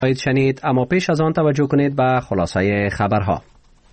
شنید، اما پیش از آن توجه کنید به خلاصه خبرها.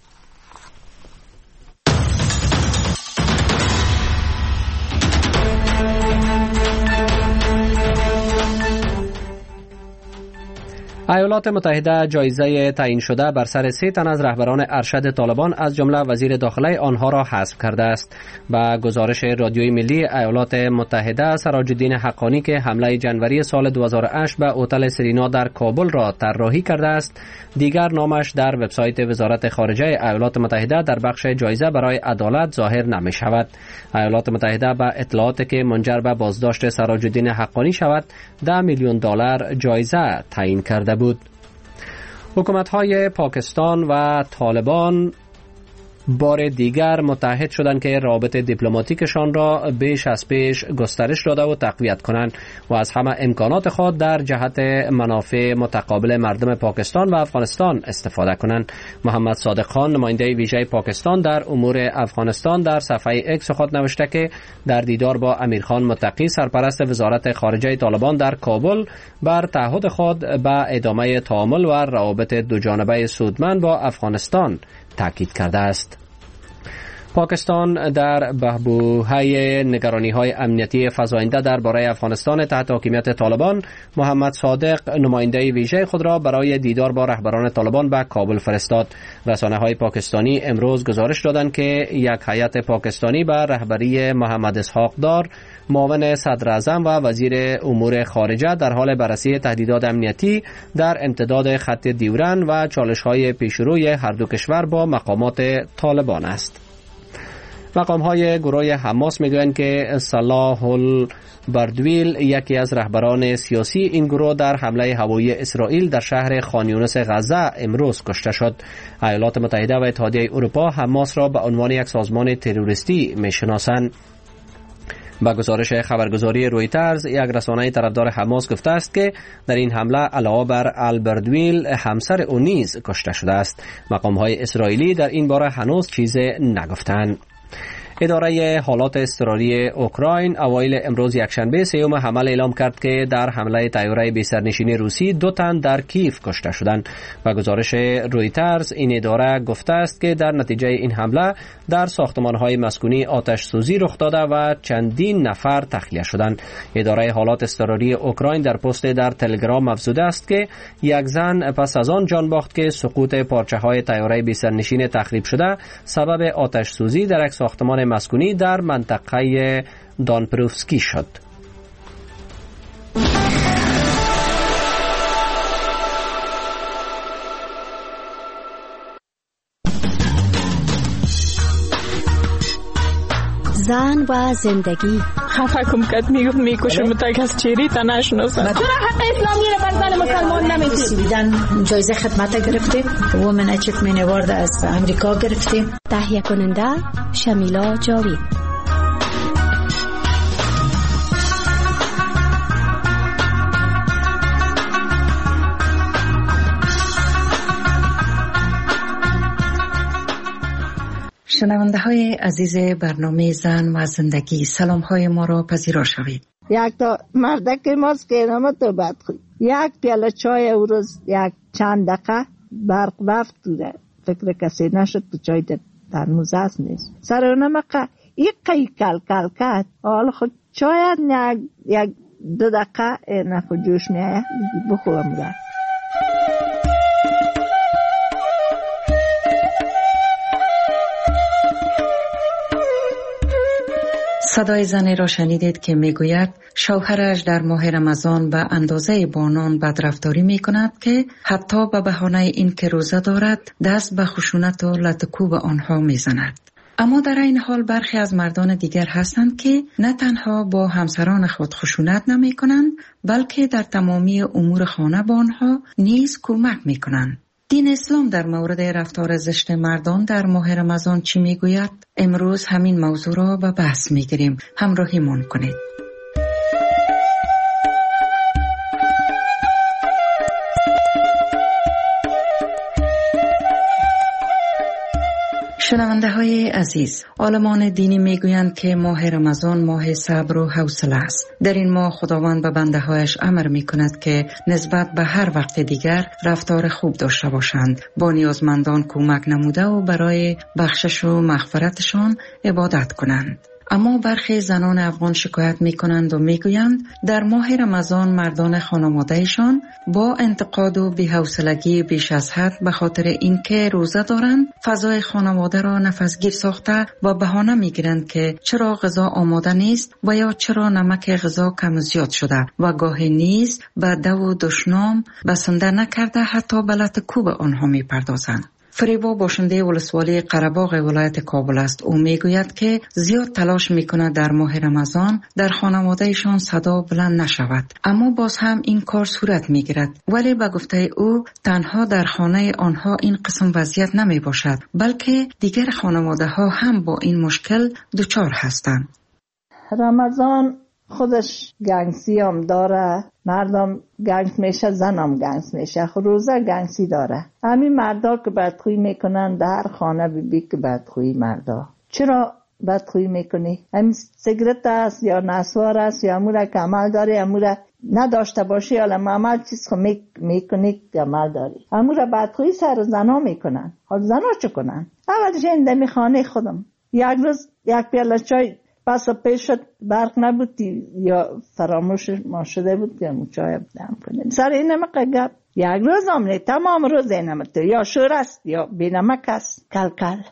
ایالات متحده جایزه تعیین شده بر سر 3 تن از رهبران ارشد طالبان از جمله وزیر داخله آنها را حذف کرده است. با گزارش رادیوی ملی ایالات متحده، سراج الدین حقانی که حمله جنوری سال 2008 به هتل سرینا در کابل را طراحی کرده است، دیگر نامش در وبسایت وزارت خارجه ایالات متحده در بخش جایزه برای عدالت ظاهر نمی شود. ایالات متحده به اطلاعاتی که منجر به بازداشت سراج الدین حقانی شود $10 میلیون جایزه تعیین کرده بود. حکومت‌های پاکستان و طالبان بار دیگر متحد شدند که روابط دیپلماتیکشان را بیش از پیش گسترش داده و تقویت کنند و از همه امکانات خود در جهت منافع متقابل مردم پاکستان و افغانستان استفاده کنند. محمد صادق خان، نماینده ویژه پاکستان در امور افغانستان، در صفحه اکس خود نوشته که در دیدار با امیرخان متقی، سرپرست وزارت خارجه طالبان در کابل، بر تعهد خود به ادامه تعامل و روابط دوجانبه سودمند با افغانستان تاکید کرده است. پاکستان در بحبوحه نگرانی‌های امنیتی فزاینده درباره افغانستان تحت حاکمیت طالبان، محمد صادق نماینده ویژه خود را برای دیدار با رهبران طالبان به کابل فرستاد. رسانه‌های پاکستانی امروز گزارش دادند که یک هیئت پاکستانی به رهبری محمد اسحاق دار، معاون صدر اعظم و وزیر امور خارجه، در حال بررسی تهدیدات امنیتی در امتداد خط دیورن و چالش‌های پیشروی هر دو کشور با مقامات طالبان است. مقام‌های گروه حماس میگویند که صلاح البردویل، یکی از رهبران سیاسی این گروه، در حمله هوایی اسرائیل در شهر خان یونس غزه امروز کشته شد. ایالات متحده و اتحادیه اروپا حماس را به عنوان یک سازمان تروریستی میشناسند. با گزارش خبرگزاری رویترز، یک رسانه طرفدار حماس گفته است که در این حمله علاوه بر البردویل، همسر او نیز کشته شده است. مقام‌های اسرائیلی در این باره هنوز چیزی نگفتند. اداره حالات اضطراری اوکراین اوایل امروز یکشنبه 3 حمل اعلام کرد که در حمله طیاره بی سرنشین روسی 2 تن در کیف کشته شدند. و گزارش رویترز، این اداره گفته است که در نتیجه این حمله در ساختمان‌های مسکونی آتش سوزی رخ داده و چندین نفر تخلیه شدند. اداره حالات اضطراری اوکراین در پست در تلگرام افزوده است که یک زن پس از آن جان باخت که سقوط پارچه‌های طیاره بی سرنشین تخریب شده سبب آتش سوزی در یک ساختمان مسکونی در منطقه دانپروفسکی شد. زن و زندگی. خفکم کرد، میگفت میکشم تا کس چیری تا نشناسم. چرا حق اسلامی رو بر زن مسلمان نمیدید؟ سویدن جایزه خدمت گرفتیم، وومن اچیومنت اوارد از امریکا گرفتیم. تهیه کننده شمیلا جاوید. شنونده های عزیز برنامه زن و زندگی، سلام های ما را پذیرا شوید. یک تا مردک ماست که نامه تو بد خود، یک پیاله چای او روز یک چند دقیقه برق رفت دوره، فکر کسی نشد تو چای در ترموز هست نیست سر اونمقه یک قی کل کل کرد. حالا خود چاید یک 2 دقیقه نخو جوش میایه بخورم رفت. صدای زنی را شنیدید که میگوید شوهرش در ماه رمضان به اندازه بانان بدرفتاری میکند که حتی به بهانه این که روزه دارد دست به خشونت و لطکوب آنها میزند. اما در این حال برخی از مردان دیگر هستند که نه تنها با همسران خود خشونت نمی کنند بلکه در تمامی امور خانه با آنها نیز کمک می کنند. دین اسلام در مورد رفتار زشت مردان در ماه رمضان چی می گوید؟ امروز همین موضوع را به بحث می گیریم. همراهیمان کنید. شنونده های عزیز، عالمان دینی میگویند که ماه رمضان ماه صبر و حوصله است. در این ماه خداوند به بنده هایش امر می کند که نسبت به هر وقت دیگر رفتار خوب داشته باشند، با نیازمندان کمک نموده و برای بخشش و مغفرتشان عبادت کنند. اما برخی زنان افغان شکایت می کنند و می گویند در ماه رمضان مردان خانوادهشان با انتقاد و بی‌حوصلگی بیش از حد به خاطر اینکه روزه دارند فضای خانواده را نفسگیر ساخته و بهانه می گیرند که چرا غذا آماده نیست و یا چرا نمک غذا کم و زیاد شده و گاهی نیز به دو و دشنام بسنده نکرده حتی به لط کوب آنها می پردازند. فریبا باشنده ولسوالی قره‌باغ ولایت کابل است. او میگوید که زیاد تلاش میکند در ماه رمضان در خانوادهشان صدا بلند نشود، اما باز هم این کار صورت میگیرد. ولی به گفته او تنها در خانه آنها این قسم وضعیت نمی باشد، بلکه دیگر خانواده ها هم با این مشکل دچار هستند. رمضان خودش گنگسی هم داره، مردم گنگ میشه، زنم گنگ میشه، روزه گنگسی داره. همین مردا که بدخویی میکنن در خانه بی که بدخویی مردا. چرا بدخویی میکنی؟ همین سیگرت است یا نسوار است یا اموره که عمل داری، اموره نداشته باشی یا عمل چیز خود میکنی که عمل داری. اموره بدخویی سر زنا میکنن. حال زنا چه کنن؟ اولش این دمی خانه خودم یک روز یک پیاله چای پس پیش شد، برق نبود یا فراموش ما شده بود که چای دم کنیم. سر این نمک گپ یک روز آمنه تمام روز این نمک یا شور است یا بی نمک است. کل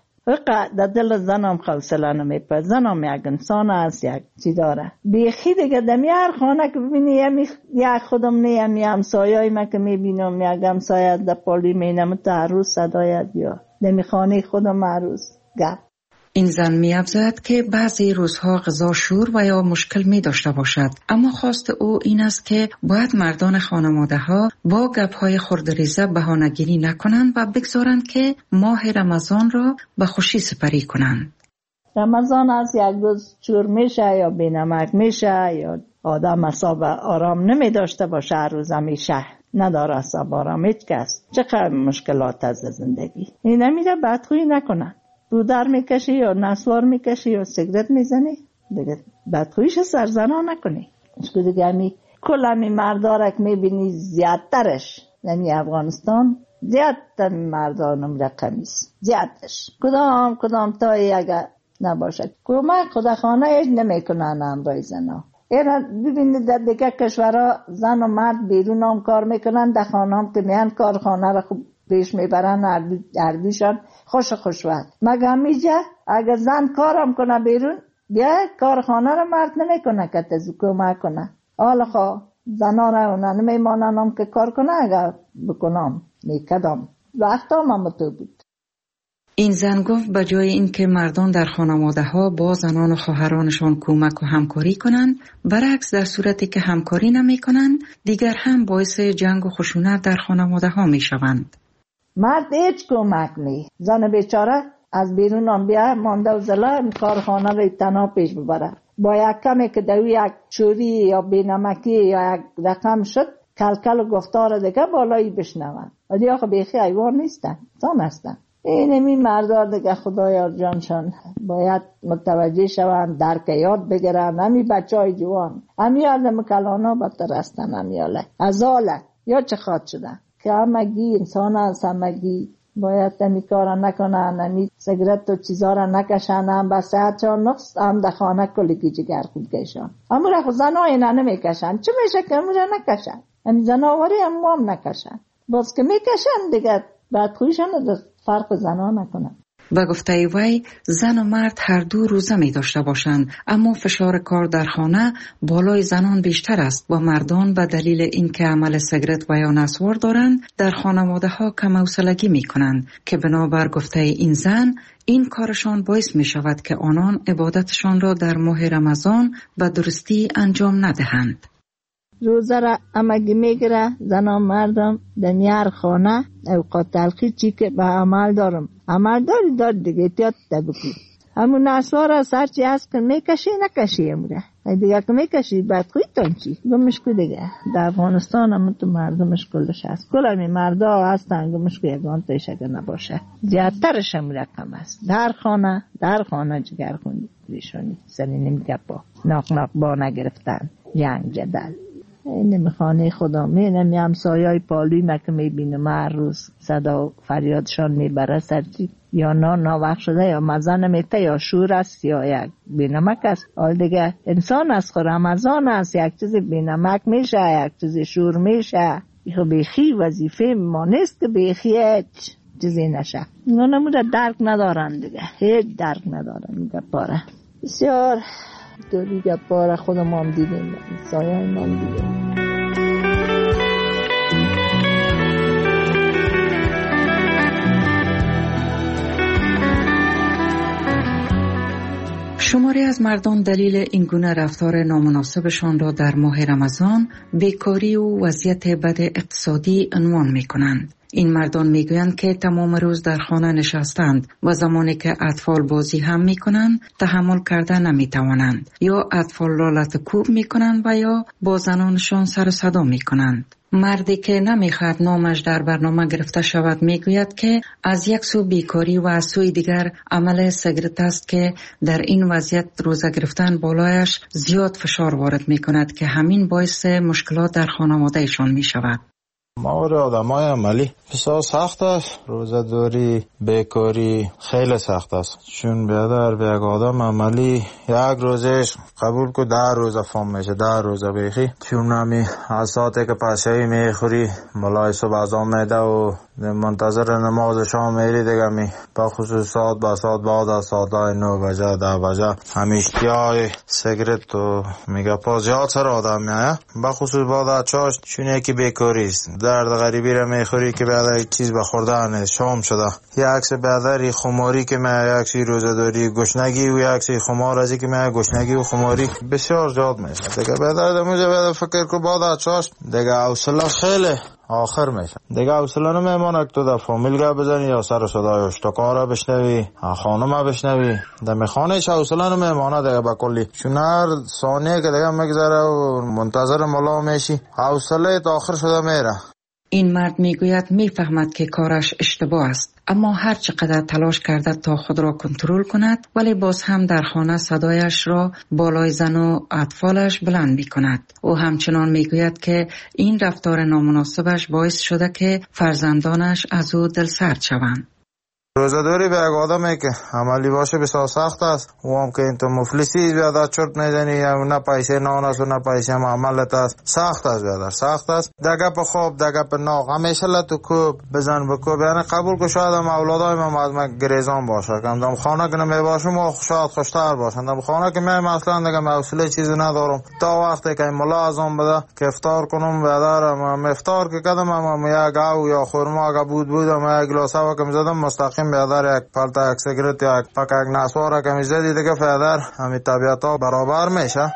وقت در دل زنم حوصله نمیپه. زنم یک انسان است، یک چی داره بیخی دیگه. دمی هر خانه که ببینی یک خودم نیم یا همسایه‌ای من که میبینم یک همسایه در پالی مینم تا عروس صدایت یا دمی خانه خودم عروس گپ. این زن می افزاید که بعضی روزها غذا شور و یا مشکل می داشته باشد، اما خواست او این است که باید مردان خانواده ها با گپ‌های خردریزه بهانه‌گیری نکنند و بگذارند که ماه رمضان را به خوشی سپری کنند. رمضان از یک روز شور میشه یا بینمک میشه یا آدم اصاب آرام نمی داشته باشه، هر روز میشه نداره اصاب آرام هیچ کس. چقدر مشکلات از زندگی این نمیره بدخویی نکنن. دودر میکشی یا نسوار میکشی یا سیگرت میزنی دیگه بدخویش سرزنا نکنی. اشکو دیگه کل همی مردارک میبینی زیادترش نمی افغانستان زیادتر مردانم رقمیست زیادتش کدام تایی اگر نباشد کمک خداخانه ایش نمیکنن امرای زنا. اینا ببینید در دیگه کشورها زن و مرد بیرون هم کار میکنن، در خانه هم که میان کارخانه را خوب پیش میبرن، اردیشان خوش وقت. مگه همیجه اگر زن کارم کنه بیرون بیا کارخانه را مرد نمیکنه که تزو کمک کنه. حالا خواه زنا را اونا نمیمانن هم که کار کنه، اگر بکنم میکدم وقت هم تو بود. این زن گفت به جای اینکه مردان در خانواده ها با زنان و خواهرانشان کمک و همکاری کنند، برعکس در صورتی که همکاری نمی کنند دیگر هم باعث جنگ و خشونت در خانواده ها می شوند. مرد هیچ کمک نی، زن بیچاره از بیرون هم بیا مانده و زلا کارخانه را تنها پیش ببره. با یک کمی که دوی یک چوری یا بینمکی یا یک رقم شد کلکل و گفتار دیگه بالایی بشنون. ولی آخه بیخی ایوان نیستن، زن هستن. اینمی مردار دیگه خدایا جانشان باید متوجه شوند، درک یاد بگیرن. همی بچه های جوان همیال مکلانا بدتر هستن، همیاله ازاله یا چه خواد شدن که همگی انسان هست، همگی باید همی کارا نکنن، همی سیگرت و چیزا را نکشن، هم به صحتشان نقص، هم در خانه کلگی جگر خود کشن. اما را خود زنها اینا نمیکشن، چه میشه که همو را نکشن؟ همی زناواری هم نکشن، باز که میکشن دیگه بدخویشان فرق زنها نکنن. به گفته وی زن و مرد هر دو روزه می داشته باشند، اما فشار کار در خانه بالای زنان بیشتر است و مردان به دلیل اینکه عمل سیگرت و یا نسوار دارند در خانواده ها کم حوصلگی می کنند که بنابر گفته این زن این کارشان باعث می شود که آنان عبادتشان را در ماه رمضان به درستی انجام ندهند. روزه را امگی میگیره زنان مردم دنیار خانه اوقات تلخی چی که به عمل دارم عمل داری دیگه احتیاط بکن. همون نسوار از هرچی هست که میکشی نکشی امره دیگه که میکشی بعد خویتان چی گمش کو دیگه. در افغانستان هم تو مردمش کلش هست، کل همی مردا هستن گمش کو یگان تایش اگر نباشه زیادترش هم رقم است. در خانه جگر خوندی ریشانی سنی نمیگه با ناق با نگرفتن جنگ جدل. این میخانه خدا مینم یه همسایای پالوی مکه میبینم هر روز صدا فریادشان میبره سرچی یا نا وقت شده یا مزه نمیته یا شور است یا یک بینمک است. حال دیگه انسان است خود رمضان است، یک چیزی بینمک میشه یک چیزی شور میشه. بیخی وظیفه ما نیست که بیخی هیچ چیزی نشه. اینا نموده درک ندارن دیگه، هیچ درک ندارن. میگه پاره بسیار دوری گپاره خودم هم دیدیم، سایه هم دیدیم. شماری از مردم دلیل این گونه رفتار نامناسبشان را در ماه رمضان بیکاری و وضعیت بد اقتصادی عنوان می کنند. این مردان می گویند که تمام روز در خانه نشستند و زمانی که اطفال بازی هم می کنند تحمل کرده نمی توانند، یا اطفال را لطکوب می کنند و یا با زنانشان سر و صدا می کنند. مردی که نمیخواد نامش در برنامه گرفته شود میگوید که از یک سو بیکاری و از سوی دیگر عمل سیگارت است که در این وضعیت روزه گرفتن بالایش زیاد فشار وارد میکند که همین باعث مشکلات در خانواده ایشان میشود. مور آدمای عملی بسیار سخت است. روزه‌داری بیکاری خیلی سخت است، چون بیادر به یک آدم عملی یک روزش قبول که 10 روزه فهم میشه، 10 روزه بیخی. چون نمی از ساعتی که پشهی میخوری ملای صبح ازام میده و منتظر نماز شام میری دیگه می با خصوص ساعت با ساعت بعد از ساعت 9 بجه 10 بجه همیشتیای سیگرت و میگه پا زیاد سر آدم میایه، با خصوص بعد از چاشت، چون یکی بیکاری است. درد غریبی را میخوری که بعد یک چیز به خوردن نیست، شام شده. یک عکس بعدری خماری که من یک روزه داری گشنگی و یک عکس خمار ازی که من گشنگی و خماری بسیار زیاد میشه دیگه. بعد موجه بعد فکر کو بعد از چاشت دیگه حوصله خیلی آخر میشه دیگه. حوصله نمیمونه که تو در فامیل گپ بزنی یا سر صدای اشتکارا بشنوی، خانم بشنوی. در خانهش حوصله نمیمونه دیگه با کلی، چون هر ثانیه که دیگه میگذره و منتظر ملا میشی حوصله تا آخر شده میره. این مرد میگوید میفهمد که کارش اشتباه است، اما هر چقدر تلاش کرده تا خود را کنترل کند ولی باز هم در خانه صدایش را بالای زن و اطفالش بلند می کند. او همچنان میگوید که این رفتار نامناسبش باعث شده که فرزندانش از او دلسرد شوند. روزه‌داری به یک آدمی که عملی باشه بسیار سخت است. او هم که این تو مفلسی بیادر چرت میزنی، نه پیسه نان است و نه پیسه عملت است. سخت است بیادر، سخت است. دگه په خواب دگه په ناق همیشه لتو کوب بزن بکوب. یعنی قبول که شاید هم اولادای من از من گریزان باشه، که دم خانه که نمی باشم و شاید خوشتر باشن. دم خانه که من اصلا دیگه حوصله چیزی ندارم تا وقتی که ملا ازم بده که افطار کنم. بیادر افطار که کردم یک گاو یا خرما بودم یک گلاس آب که می‌زدم مستقیم بیادر یک پلتا یک سیگرت یا یک پک یک نسوار که میزدی دیگه بیادر همین طبیعت ها برابر میشه.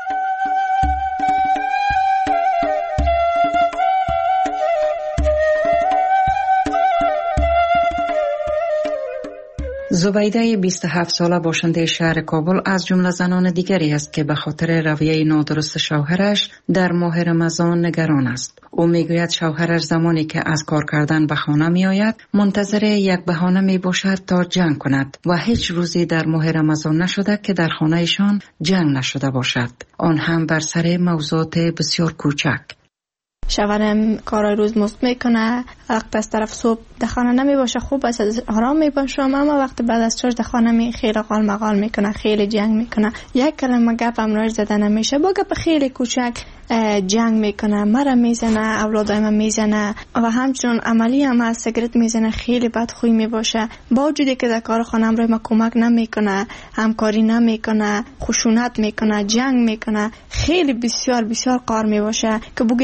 زبیده 27 ساله باشنده شهر کابل از جمله زنان دیگری است که به خاطر رویه نادرست شوهرش در ماه رمضان نگران است. او میگوید شوهرش زمانی که از کار کردن به خانه می آید منتظر یک بهانه می باشد تا جنگ کند و هیچ روزی در ماه رمضان نشده که در خانه ایشان جنگ نشده باشد، آن هم بر سر موضوعات بسیار کوچک. شوهرم کارای روز مست میکنه، وقت از طرف صبح در خانه نمی باشه، خوب است آرام می باشم، اما وقت بعد از چاش در خانه می خیلی قال مقال میکنه، خیلی جنگ میکنه. یک کلمه گپ هم راش زده نمیشه، با گپ خیلی کوچک جنگ میکنه، مرا میزنه، اولادای من میزنه و همچنان عملی هم از سیگرت میزنه، خیلی بدخوی میباشه. با وجودی که در کار خانم روی ما کمک نمیکنه، همکاری نمیکنه، خشونت میکنه، جنگ میکنه، خیلی بسیار بسیار قار میباشه که بگی از اینجا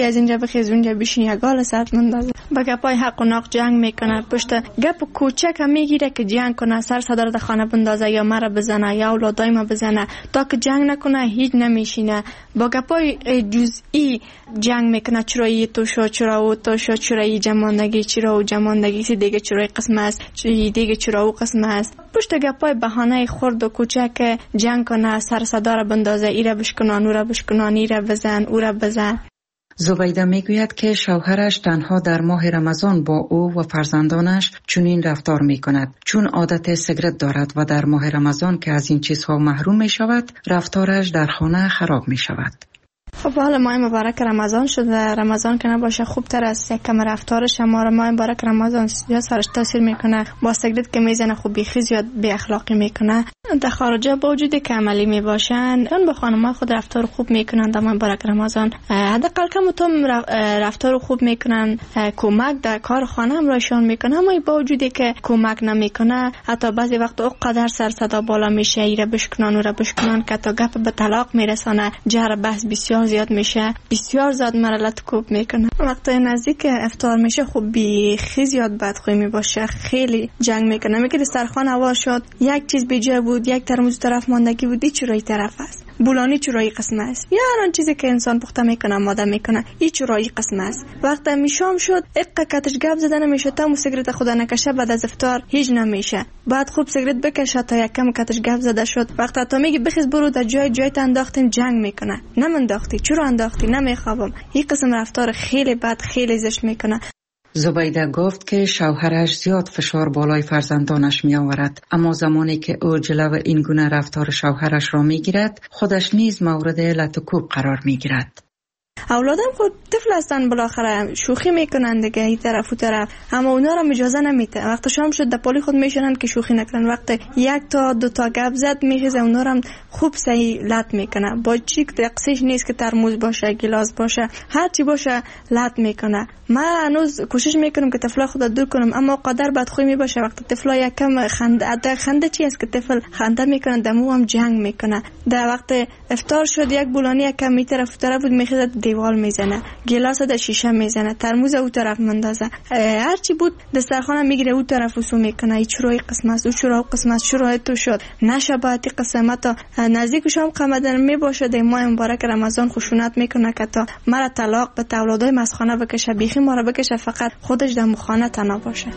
بخیز اونجا بشین یک گال سرت مندازه. با گپای حق و ناق جنگ میکنه، پشت گپ کوچک هم میگیره که جنگ کنه، سر صدا رو در خانه بندازه یا مرا بزنه یا اولادای ما بزنه. تا که جنگ نکنه هیچ نمیشینه. با گپای جزئی جنگ میکنه، چرایی تو شو، چرا او تو شو، چرایی جماندگی، چرا او جماندگی سی دیگه چرای قسم است، چرایی دیگه چرا او قسم است. پشت گپای بهانه خرد و کوچک جنگ کنه، سر صدا رو بندازه، ایره بشکنان، او را بشکنان، ایره بزن، او را بزن. زبیده میگوید که شوهرش تنها در ماه رمضان با او و فرزندانش چنین رفتار میکند، چون عادت سیگرت دارد و در ماه رمضان که از این چیزها محروم می شود، رفتارش در خانه خراب می شود. خب حالا ماه مبارک رمضان شده، رمضان که نباشه خوب تر از کم رفتارش، اما ماه مبارک رمضان زیاد سرش تاثیر میکنه. با سیگرت که میزنه خوب بیخی زیاد بی اخلاقی میکنه. در خارجا با وجودی که عملی میباشن اون با خانم‌ها خود رفتار خوب میکنن در ماه مبارک رمضان. حداقل کم تو رفتار خوب میکنن، کمک در کار خانه هم رایشان میکنه. اما با وجودی که کمک نمیکنه، حتی بعضی وقت اونقدر سر صدا بالا میشه، ایره بشکنان و را بشکنان که تا گپ به طلاق میرسانه، جر بحث بسیار زیاد میشه، بسیار زیاد مرحله کوب میکنه. وقتی نزدیک افطار میشه خوب بیخی زیاد بدخوی میباشه، خیلی جنگ میکنه. میگه دسترخوان هوا شد، یک چیز بیجا بود، یک ترموز طرف ماندگی بود، این چرایی طرف است، بولانی چرایی قسم است، یا هر چیزی که انسان پخته میکنه ماده میکنه این چرایی قسم است. وقتی میشام شد اقا کتش گپ زده نمیشه، تا سیگرت خدا نکشه بعد از افطار هیچ نمیشه. بعد خوب سیگرت بکشه تا یکم کتش گپ زده شد، وقتی تا میگی بخیز برو در جای انداختیم، جنگ میکنه. نمنداختی، چرا انداختی؟ نمیخوابم. این قسم رفتار خیلی بد، خیلی زشت میکنه. زبیده گفت که شوهرش زیاد فشار بالای فرزندانش می آورد، اما زمانی که او جلو این گونه رفتار شوهرش را می گیرد، خودش نیز مورد لط و کوب قرار می گیرد. اولادم خود طفل هستن، بالاخره شوخی میکنن دیگه، این طرف و طرف، اما اونا را اجازه نمیده. وقتی شام شد دپالی خود میشنن که شوخی نکنن. وقتی یک تا دو تا گپ زد میخیزه، اونا را خوب صحیح لط میکنه. با چی تقصیش نیست که ترموز باشه، گلاس باشه، هر چی باشه لط میکنه. من هنوز کوشش میکنم که طفلا خود دور کنم، اما قدر بدخوی میباشه. وقتی طفلا یکم خنده چی است که طفل خنده میکنه، دمو هم جنگ میکنه. در وقت افطار شد یک بولانی یکم می طرف طرف بود، میخیزه دیوال میزنه، گلاس در شیشه میزنه، ترموز او طرف مندازه، هر چی بود دسترخوان میگیره او طرف وسو میکنه. این چرای قسم است، او چرا قسم است، چرا تو شد نشباتی قسمت. نزدیک شام قمدن میباشه در ماه مبارک رمضان خشونت میکنه که تا مرا طلاق به اولادای مسخانه بکشه، بیخی ما را بکشه، فقط خودش در مخانه تنها باشه.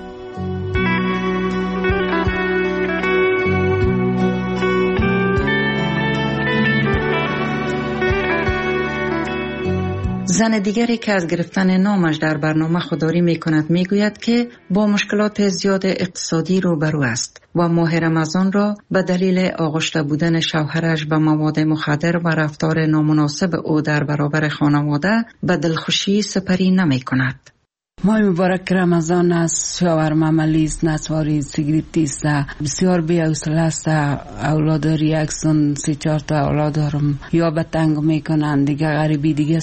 زن دیگری که از گرفتن نامش در برنامه خودداری می کند می گوید که با مشکلات زیاد اقتصادی روبرو است و ماه رمضان را به دلیل آغشته بودن شوهرش به مواد مخدر و رفتار نامناسب او در برابر خانواده به دلخوشی سپری نمی کند. ماه مبارک رمضان است، شاورما ملیز، نسواری، سیگریتی است، بسیار بی حوصله است. اولاداری اکسون 3-4 تا اولاد دارم، یا به تنگ میکنن دیگه، غریبی دیگه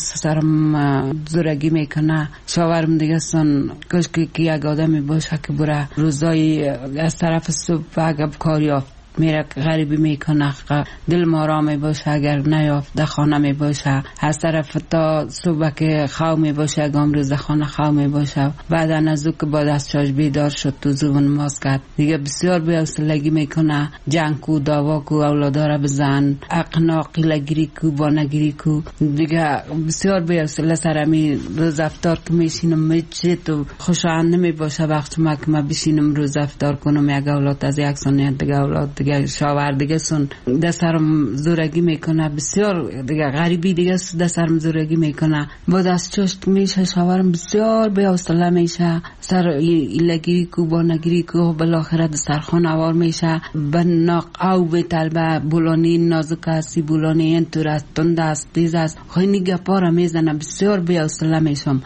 سرم زورگی میکنه. شاورم دیگه سن کشکی که یک آدمی باشه که بره روزای از طرف صبح اگر کار یافت میره غریبی میکنه، دل ما می باشه، اگر نیافت در خانه می باشه، از طرف تا صبح که خواه می باشه، اگام روز خانه خواه می باشه. بعد از او که با دستشاش بیدار شد تو زبون ماز کرد دیگه، بسیار بی حوصلگی میکنه، جنگ کو، داوا کو، اولادا را بزن، اقنا قیلگیری کو، بانگیری کو دیگه، بسیار بی حوصله سرمی. روز افطار که میشینم میچه تو خوشایند نمی باشه وقتی ما که ما بشینم روز افطار کنم، یک اولاد از یک سنیت دیگه اولاد دیگه شاور دیگه سن دسترم زورگی میکنه، بسیار دیگه غریبی دیگه دسترم زورگی میکنه. با دستش میشه شاورم بسیار بی حوصله میشه، سر ایلگیری کو، بانگیری کو، بالاخره دسترخوان اوار میشه. بناق او به طلبه بولانی نازک هستی، بولانی این طور است، تند است، تیز است، خیلی گپا را میزنه، بسیار بی حوصله میشم.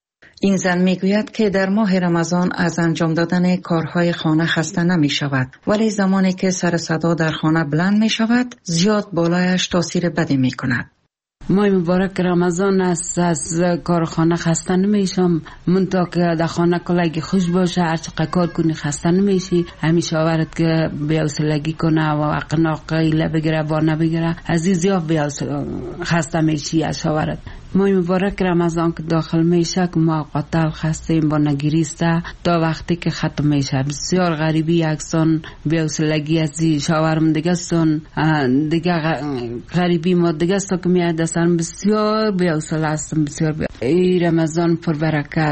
این زن میگوید که در ماه رمضان از انجام دادن کارهای خانه خسته نمی شود، ولی زمانی که سر صدا در خانه بلند می شود زیاد بالایش تاثیر بدی می کند. ماه مبارک رمضان است، از کارخانه خسته نمیشم، منطقه که در خانه کلگی خوش باشه، هر چقدر کار کنی خسته نمیشی. همیشه آورد که بی‌حوصلگی کنه و اقناق ایله بگیره با نبگیره، از این زیاد خسته میشی از آورد ماه مبارک رمضان که داخل میشه که ما قاتل خستیم با نگریسته تا وقتی که ختم میشه. بسیار غریبی یکسان بی‌حوصلگی از شاورم دیگه سن دیگه غریبی ما دیگه سا که میاد دستم بسیار بی‌حوصله هستم. بسیار ای رمضان پر برکت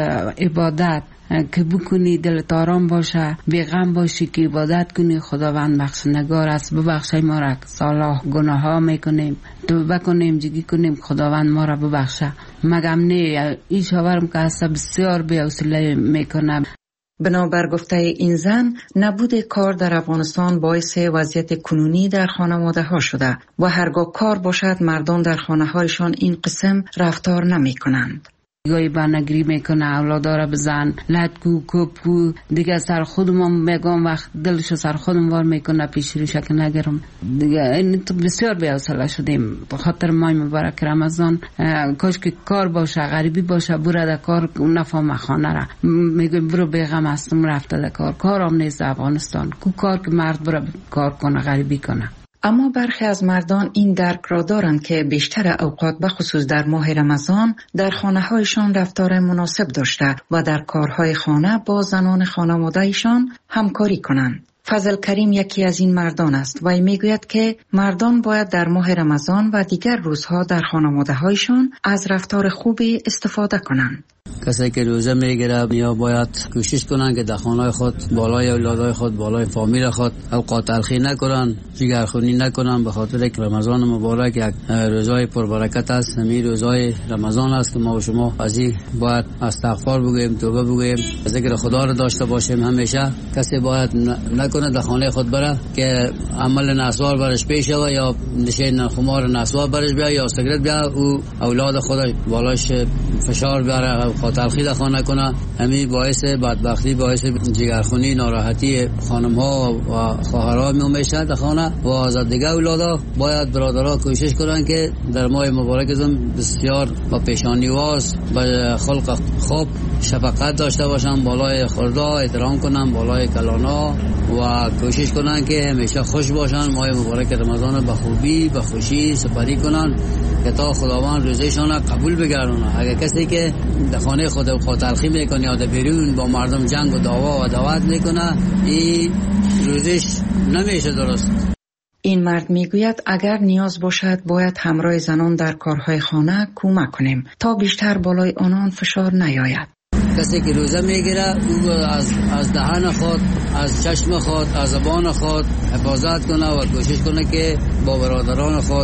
عبادت که بکنی دلت آرام باشه، بیغم باشی که عبادت کنی. خداوند بخشنگار است. ببخشای ما را صلاح گناه ها میکنیم، توبه کنیم، جگی کنیم، خداوند ما را ببخشه. مگم نه این شاورم که هست بسیار بی‌حوصله میکنه. بنابر گفته این زن، نبود کار در افغانستان باعث وضعیت کنونی در خانواده ها شده و هرگاه کار باشد مردان در خانه هایشان این قسم رفتار نمی کنند. گاهی بانگری میکنه، اولادا را بزن، لدکو کپکو دیگه سر خودم میگم وقت دلشو سر خودم وار میکنه پیش روش که نگرم دیگه. این بسیار بی‌حوصله شدیم به خاطر ماه مبارک رمضان. کاش که کار باشه، غریبی باشه، برو در کار نفهم خانه را میگم برو بیغم هستم رفته در کار. کارم نیست افغانستان کو کار که مرد برو کار کنه غریبی کنه. اما برخی از مردان این درک را دارند که بیشتر اوقات بخصوص در ماه رمضان در خانه هایشان رفتار مناسب داشته و در کارهای خانه با زنان خانواده ایشان همکاری کنند. فضل کریم یکی از این مردان است و ای میگوید که مردان باید در ماه رمضان و دیگر روزها در خانواده هایشان از رفتار خوبی استفاده کنند. کسی که روزه میگیره یا باید کوشش کنن که در خانه خود بالای اولادای خود بالای فامیل خود اوقات تلخی نکنن، جگرخونی نکنن، به خاطر که رمضان مبارک یک روزای پربرکت است. همین روزای رمضان است که ما و شما از این باید استغفار بگوییم، توبه بگوییم، ذکر خدا را داشته باشیم. همیشه کسی باید نکنه در خانه خود بره که عمل نسوار برش پیش و یا نشین خمار نسوار برش بیا یا سیگرت بیا او اولاد خود بالاش فشار بیاره تلخی در خانه کنه. همین باعث بدبختی، باعث جگرخونی، ناراحتی خانم ها و خواهرها میشه در خانه و از دیگه اولادا. باید برادرها کوشش کنن که در ماه مبارک بسیار با پیشانیواز با خلق خوب شفقت داشته باشن، بالای خوردا احترام کنن، بالای کلانا و کوشش کنن که همیشه خوش باشن. ماه مبارک رمضان به خوبی به خوشی سپری کنن که تا خداوند روزشان قبول بگردونه. اگر کسی که در خانه خود اوقات تلخی میکنه یا در بیرون با مردم جنگ و دعوا و دعوت میکنه، این روزش نمیشه درست. این مرد میگوید اگر نیاز باشد باید همراه زنان در کارهای خانه کمک کنیم تا بیشتر بالای آنان فشار نیاید. کسی که روزه میگیره او از دهان خود، از چشم خود، از زبان خود حفاظت کنه و کوشش کنه که با برادران خود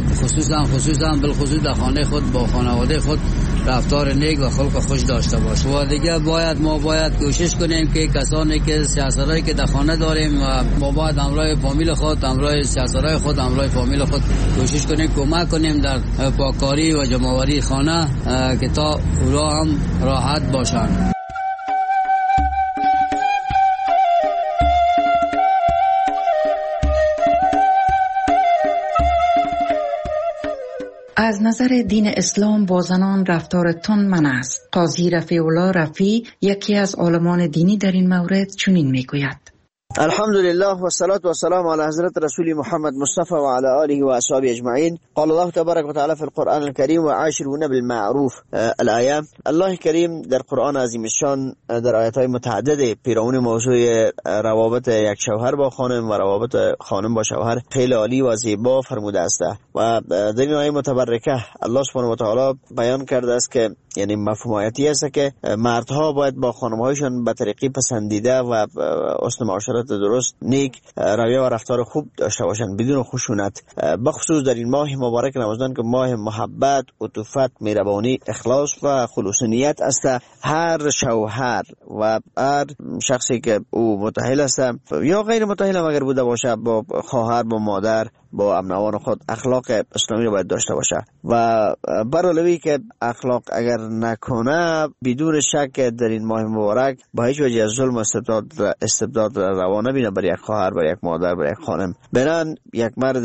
خصوصا بالخصوص در خانه خود با خانواده خود رفتار نیک و خلق خوش داشته باشه. و دیگه ما باید کوشش کنیم که کسانی که سیاستایی که در خانه داریم و ما باید همراه فامیل خود، همراه سیاستای خود، همراه فامیل خود کوشش کنیم کمک کنیم در پاککاری و جمع‌آوری خانه که تا اونها هم راحت باشند. از نظر دین اسلام با زنان رفتار تند منع است. قاضی رفیع‌الله رفیع یکی از عالمان دینی در این مورد چنین میگوید: الحمدلله و الصلاة والسلام على حضرت رسول محمد مصطفى وعلى آله وأصحابه أجمعين. قال الله تبارك وتعالى في القرآن الكريم وعاشرون بالمعروف. الآية الله کریم در قرآن عظیم الشان در آیات‌های متعدد پیرامون موضوع روابط یک شوهر با خانم و روابط خانم با شوهر خیلی عالی و زیبا فرموده است و در این آیه متبرکه الله سبحانه و تعالی بیان کرده است که یعنی مفهوم آیاتی است که مردها باید با خانم‌هایشان به طریقی پسندیده و حسن معاشرت درست، نیک رویه و رفتار خوب داشته باشند بدون خشونت، بخصوص در این ماه مبارک رمضان که ماه محبت، عطوفت، مهربانی، اخلاص و خلوص نیت است. هر شوهر و هر شخصی که او متأهل است یا غیر متأهل اگر بوده باشه با خواهر، با مادر، با امنوان خود اخلاق اسلامی رو باید داشته باشه و برعلاوه که اخلاق اگر نکنه بدون شک در این ماه مبارک با هیچ وجه از ظلم و استبداد روا نبینه برای یک خواهر، برای یک مادر، برای یک خانم. بنان یک مرد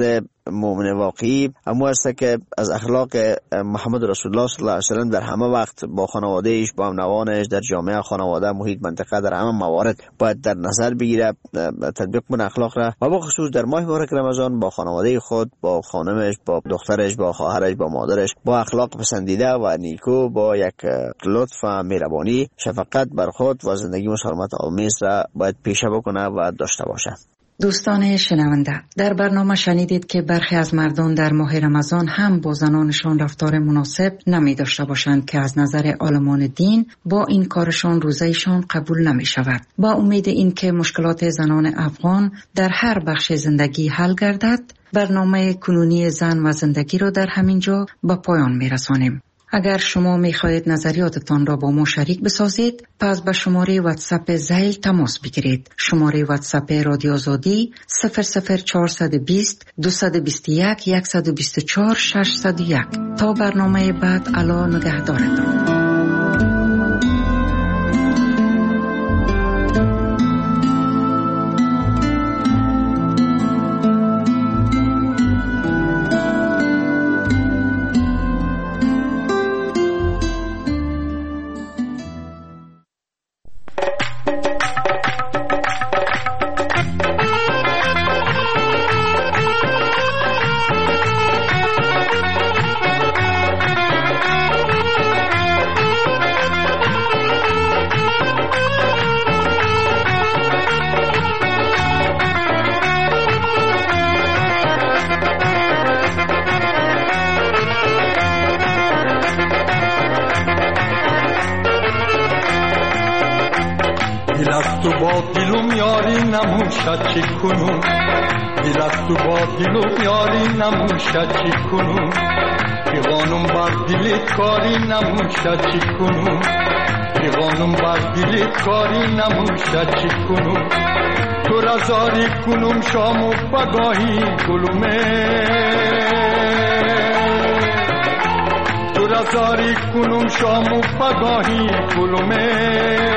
مؤمن واقعی اما است که از اخلاق محمد رسول الله صلی الله علیه و سلم در همه وقت با خانوادهش، با همنوانش، در جامعه، خانواده، محیط، منطقه، در همه موارد باید در نظر بگیره، تطبیق کنه اخلاق را و با خصوص در ماه مبارک رمضان با خانواده خود، با خانمش، با دخترش، با خواهرش، با مادرش با اخلاق پسندیده و نیکو، با یک لطف و مهربانی، شفقت بر خود و زندگی مسالمت آمیز را باید پیشه بکنه و داشته باشه. دوستان شنونده، در برنامه شنیدید که برخی از مردان در ماه رمضان هم با زنانشان رفتار مناسب نمی داشته باشند که از نظر عالمان دین با این کارشان روزهشان قبول نمی شود. با امید این که مشکلات زنان افغان در هر بخش زندگی حل گردد، برنامه کنونی زن و زندگی را در همین جا به پایان می رسانیم. اگر شما می خواهید نظریاتتان را با ما شریک بسازید، پس به شماره واتساپ زیل تماس بگیرید. شماره واتساپ رادیو آزادی 00420 221 124 601. تا برنامه بعد، الا نگهدارتان. تو با دلم یاری نموشد چی کنم، دل از تو با دلم یاری نموشد چی کنم، پیغانم بر دلت کاری نموشد چی کنم، پیغانم بر دلت کاری نموشد چی کنم، تو را زاری کنم شام و بگاهی گلومه، تو را زاری کنم شام و بگاهی گلومه،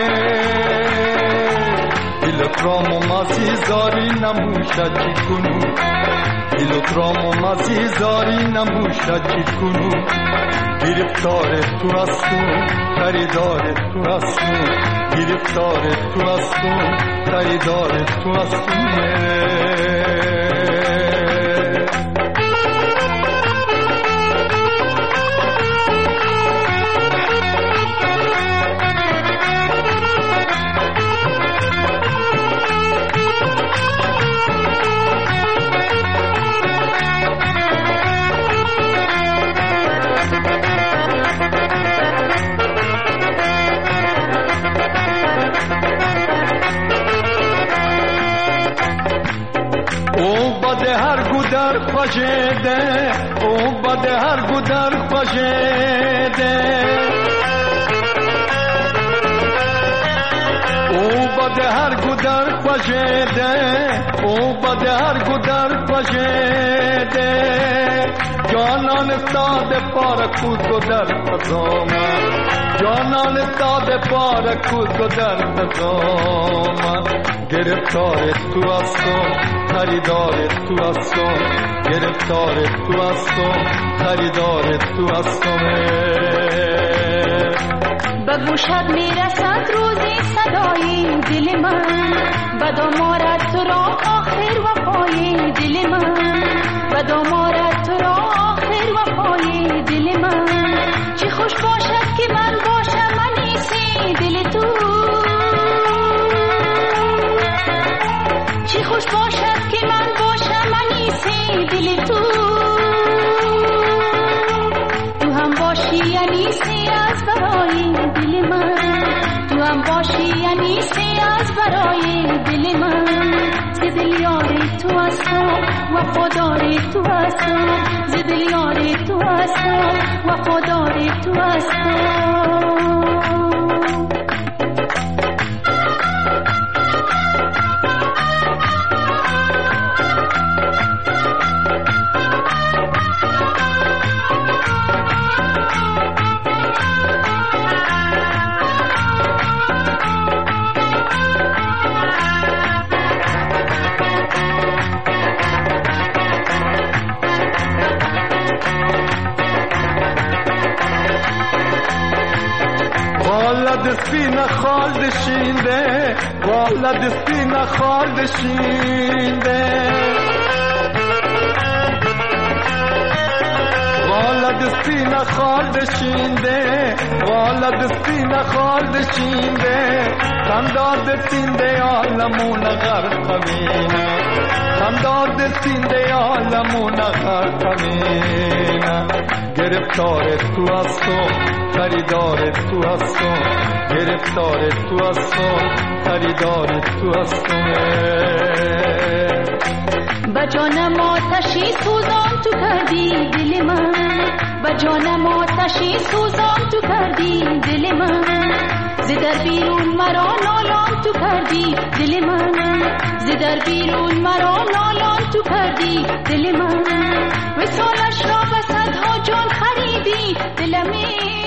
دلت را ممازی زاری نموشد چی کنم، دلت را ممازی زاری نموشد چی کنم، گرفتار تو هستم خریدار تو هستم، گرفتار تو هستم خریدار تو هستم. خوشیده او بده هر گودر خوشیده او بده هر گودر خوشیده او بده هر گودر خوشیده جانان استاد پار کود گودر خزامه جانان استاد پار کود گودر خزامه گرفتار تو هستم خریدار تو هستم گرفتار تو هستم خریدار تو هستم. به گوشت میرسد روزی صدای دل من به دامارت تو را آخر وفای دل من به دامارت تو را آخر وفای دل من چه خوش باشد که من باشم انیسی دل تو چه خوش باشد که من باشم انیسی دل تو تو هم باشی انیسی از برای دل من تو هم باشی انیسی از برای دل من ز دل یار تو هستم وفادار تو هستم ز دل یار تو هستم وفادار تو هستم. دستی نخال دشینده والا دستی نخال دشینده والا دستی نخال دشینده والا دستی نخال دشینده خنداد تینده عالمون غرقمینه خنداد تینده عالمون غرقمینه گرفتار تو هستم خریدار تو هستم گرفتار تو هستم خریدار تو هستم با جانم آتشی سوزان تو کردی دل من با جانم آتشی سوزان تو کردی دل من زدر بیرون مرا نالان تو کردی دل من زدر بیرون مرا نالان تو کردی دل من وصالش را به صدها جان خریدی دلمی